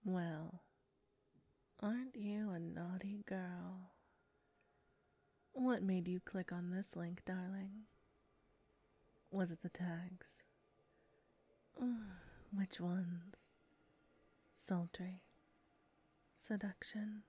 Well, aren't you a naughty girl? What made you click on this link, darling? Was it the tags? Which ones? Sultry, seduction,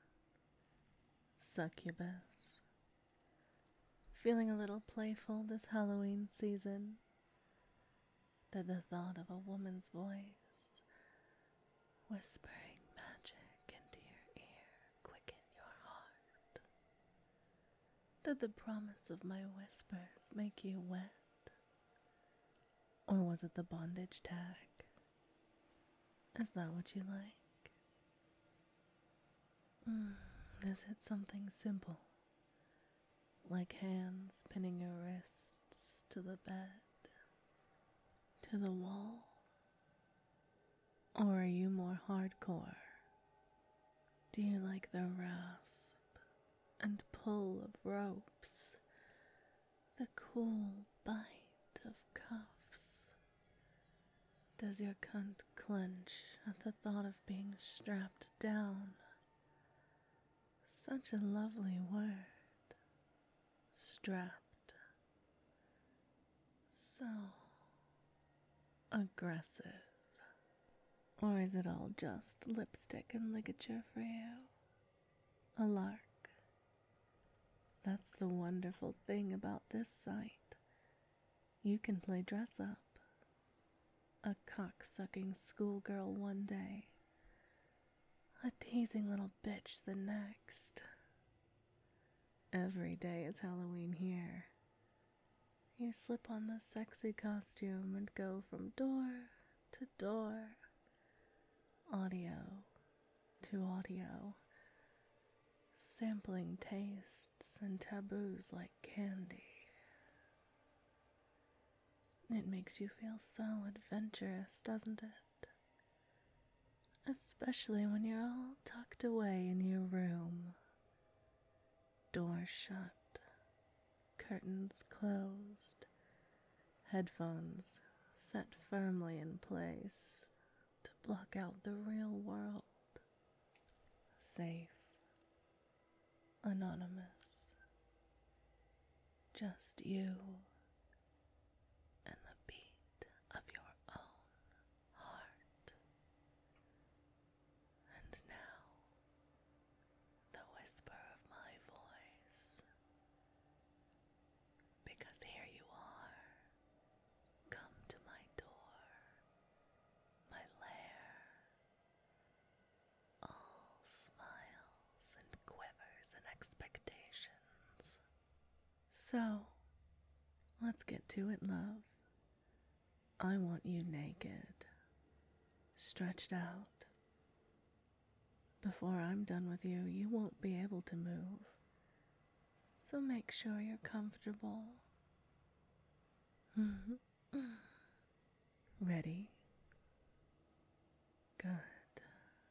succubus. Feeling a little playful this Halloween season? Did the thought of a woman's voice whispering magic into your ear quicken your heart? Did the promise of my whispers make you wet? Or was it the bondage tag? Is that what you like? Is it something simple, like hands pinning your wrists to the bed, to the wall? Or are you more hardcore? Do you like the rasp and pull of ropes, the cool bite of cuffs? Does your cunt clench at the thought of being strapped down? Such a lovely word. Strapped. So aggressive. Or is it all just lipstick and ligature for you? A lark. That's the wonderful thing about this site. You can play dress up. A cock-sucking schoolgirl one day, a teasing little bitch the next. Every day is Halloween here. You slip on the sexy costume and go from door to door, audio to audio, sampling tastes and taboos like candy. It makes you feel so adventurous, doesn't it? Especially when you're all tucked away in your room. Door shut, curtains closed, headphones set firmly in place to block out the real world. Safe, anonymous, just you and the beat of your own heart. And now, the whisper of my voice. Because here you are. Come to my door, my lair. All smiles and quivers and expectations. So, let's get to it, love. I want you naked, stretched out. Before I'm done with you, you won't be able to move. So make sure you're comfortable. Ready? Good.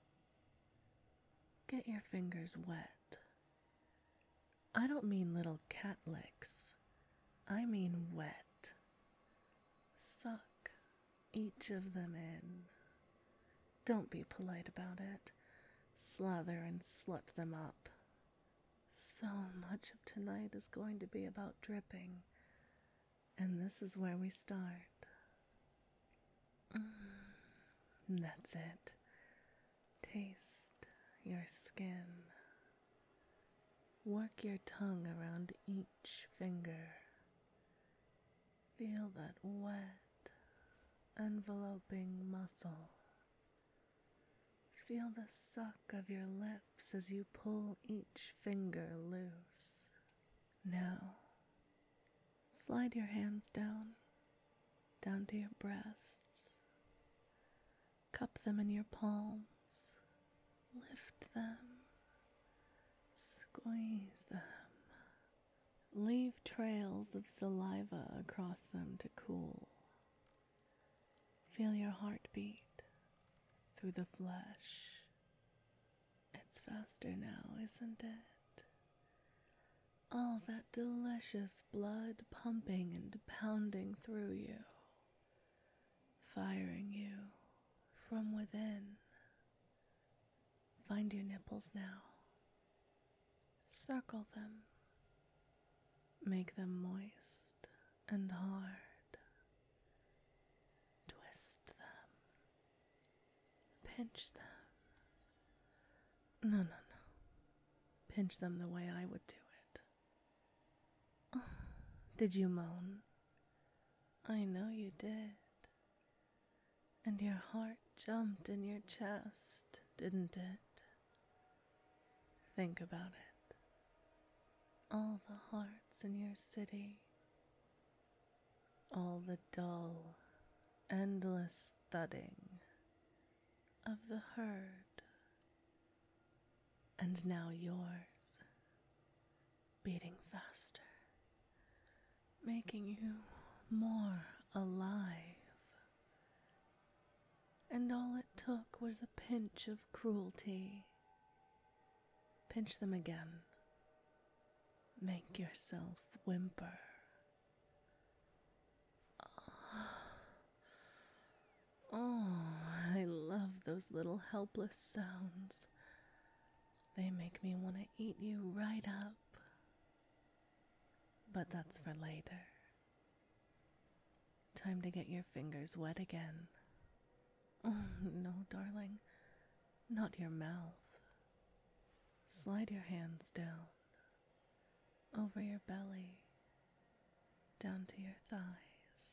Get your fingers wet. I don't mean little cat licks. I mean wet. Suck each of them in. Don't be polite about it. Slather and slut them up. So much of tonight is going to be about dripping, and this is where we start. That's it. Taste your skin. Work your tongue around each finger. Feel that wet, enveloping muscle. Feel the suck of your lips as you pull each finger loose. Now, slide your hands down to your breasts. Cup them in your palms. Lift them. Squeeze them. Leave trails of saliva across them to cool. Feel your heartbeat through the flesh. It's faster now, isn't it? All that delicious blood pumping and pounding through you, firing you from within Find your nipples now. Circle them. Make them moist and hard. Twist them. Pinch them. No. Pinch them the way I would do it. Oh, did you moan? I know you did. And your heart jumped in your chest, didn't it? Think about it. All the hearts in your city. All the dull, endless thudding of the herd. And now yours, beating faster, making you more alive. And all it took was a pinch of cruelty. Pinch them again. Make yourself whimper. Oh, I love those little helpless sounds. They make me want to eat you right up. But that's for later. Time to get your fingers wet again. Oh, no, darling. Not your mouth. Slide your hands down. Over your belly. Down to your thighs.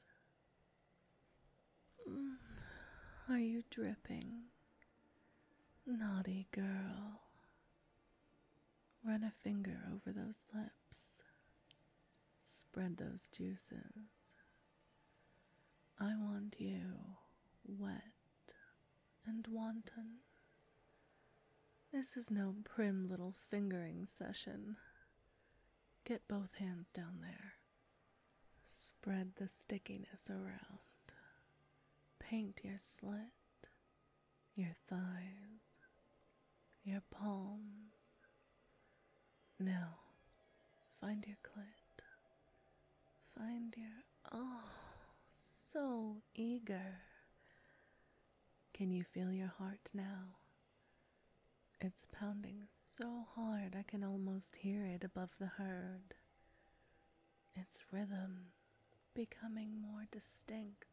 Are you dripping? Naughty girl. Run a finger over those lips. Spread those juices. I want you wet and wanton. This is no prim little fingering session. Get both hands down there. Spread the stickiness around. Paint your slit, your thighs, your palms. Now, find your clit. Find your... Oh, so eager. Can you feel your heart now? It's pounding so hard I can almost hear it above the herd. Its rhythm becoming more distinct.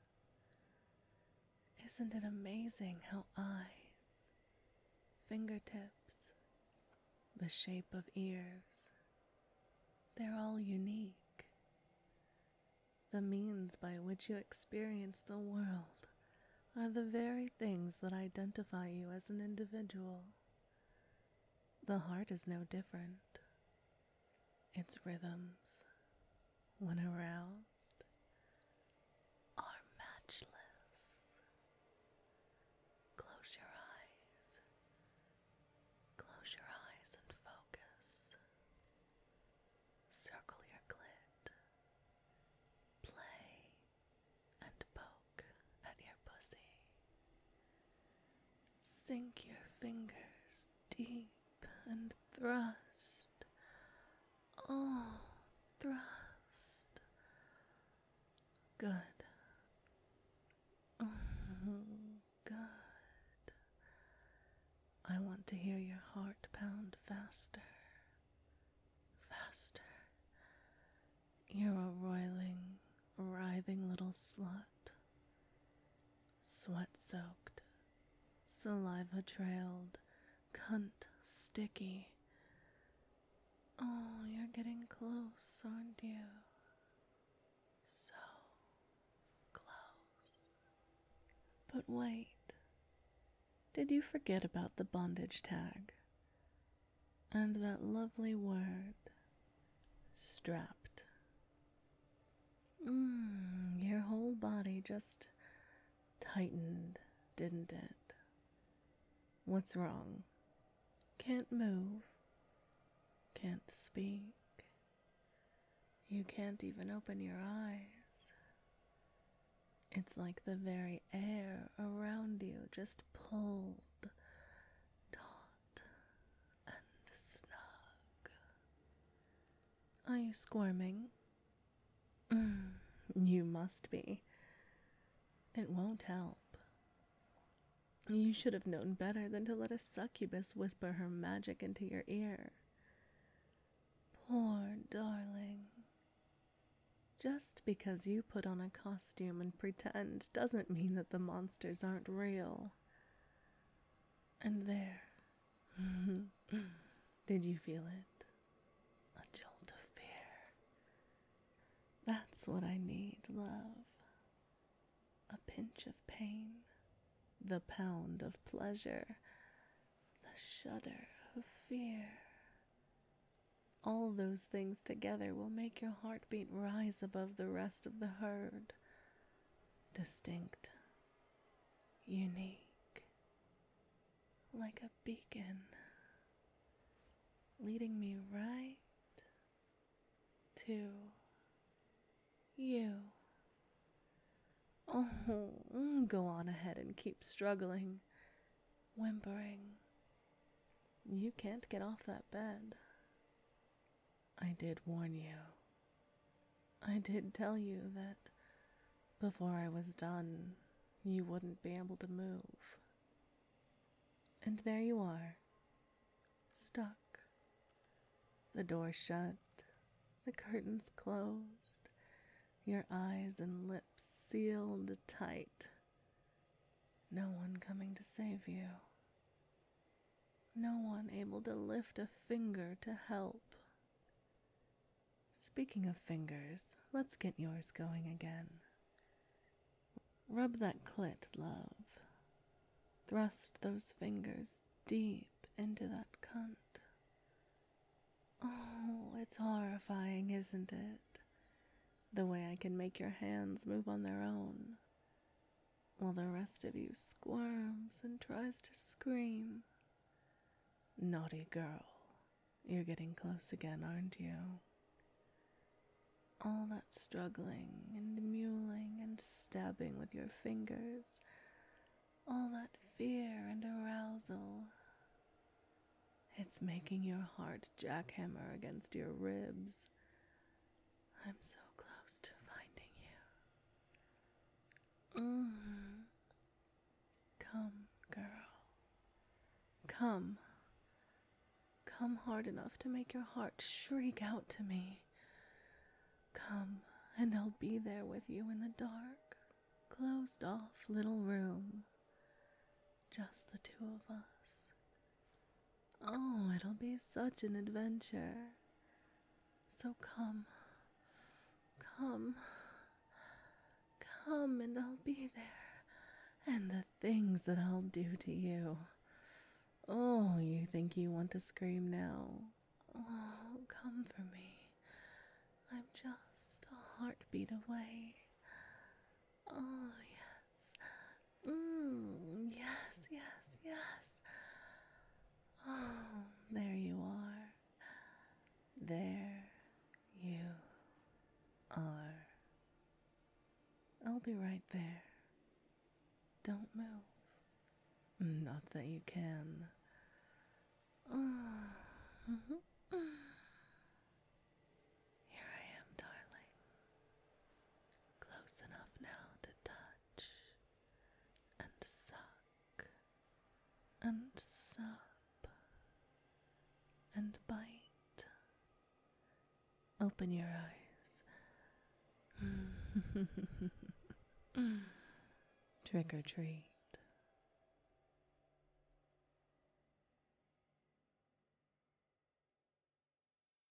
Isn't it amazing how eyes, fingertips, the shape of ears, they're all unique. The means by which you experience the world are the very things that identify you as an individual. The heart is no different. Its rhythms, when aroused, are matchless. Close your eyes. Close your eyes and focus. Circle your clit. Play and poke at your pussy. Sink your fingers deep and thrust. Oh, thrust. Good. Oh, good. I want to hear your heart pound faster. Faster. You're a roiling, writhing little slut. Sweat-soaked, saliva-trailed, cunt sticky. Oh, you're getting close, aren't you? So close. But wait. Did you forget about the bondage tag? And that lovely word, strapped. Your whole body just tightened, didn't it? What's wrong? Can't move. Can't speak. You can't even open your eyes. It's like the very air around you just pulled taut and snug. Are you squirming? You must be. It won't help. You should have known better than to let a succubus whisper her magic into your ear. Poor darling. Just because you put on a costume and pretend doesn't mean that the monsters aren't real. And there. Did you feel it? A jolt of fear. That's what I need, love. A pinch of pain. The pound of pleasure. The shudder of fear. All those things together will make your heartbeat rise above the rest of the herd. Distinct. Unique. Like a beacon. Leading me right to you. Oh, go on ahead and keep struggling, whimpering. You can't get off that bed. I did warn you. I did tell you that before I was done, you wouldn't be able to move. And there you are, stuck. The door shut, the curtains closed, your eyes and lips sealed tight. No one coming to save you. No one able to lift a finger to help. Speaking of fingers, let's get yours going again. Rub that clit, love. Thrust those fingers deep into that cunt. Oh, it's horrifying, isn't it? The way I can make your hands move on their own, while the rest of you squirms and tries to scream. Naughty girl, you're getting close again, aren't you? All that struggling and mewling and stabbing with your fingers, all that fear and arousal. It's making your heart jackhammer against your ribs. I'm so close to finding you. Come, girl. Come. Come hard enough to make your heart shriek out to me. Come, and I'll be there with you in the dark, closed off little room. Just the two of us. Oh, it'll be such an adventure. So come, come, come, and I'll be there. And the things that I'll do to you. Oh, you think you want to scream now? Oh, come for me. I'm just a heartbeat away. Oh, yes. Yes, yes, yes. Oh, there you are. There you are. I'll be right there. Don't move. Not that you can. Here I am, darling. Close enough now to touch and suck and sup and bite. Open your eyes. Trick or treat.